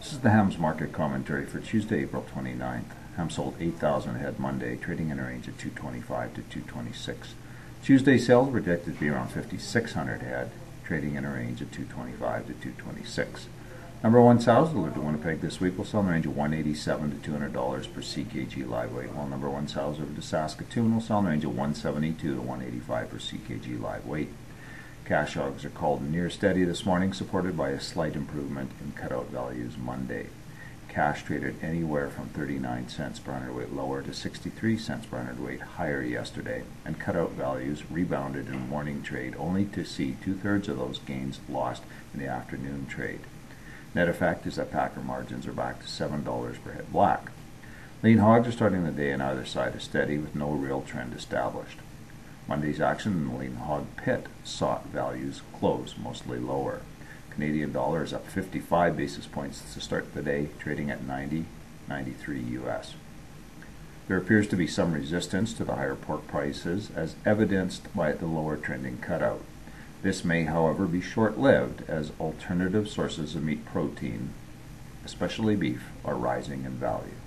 This is the hams market commentary for Tuesday, April 29th. Ham sold 8,000 ahead Monday, trading in a range of 225 to 226. Tuesday sales projected to be around 5,600 head, trading in a range of 225 to 226. Number one sows delivered to Winnipeg this week will sell in the range of $187 to $200 per CKG live weight, while number one sows over to Saskatoon will sell in the range of $172 to $185 per CKG live weight. Cash hogs are called near steady this morning, supported by a slight improvement in cutout values Monday. Cash traded anywhere from 39 cents per hundredweight lower to 63 cents per hundredweight higher yesterday, and cutout values rebounded in morning trade only to see two-thirds of those gains lost in the afternoon trade. Net effect is that packer margins are back to $7 per head black. Lean hogs are starting the day on either side of steady with no real trend established. Monday's action in the lean hog pit saw values close mostly lower. Canadian dollar is up 55 basis points to start the day, trading at 90.93 US. There appears to be some resistance to the higher pork prices, as evidenced by the lower trending cutout. This may, however, be short-lived as alternative sources of meat protein, especially beef, are rising in value.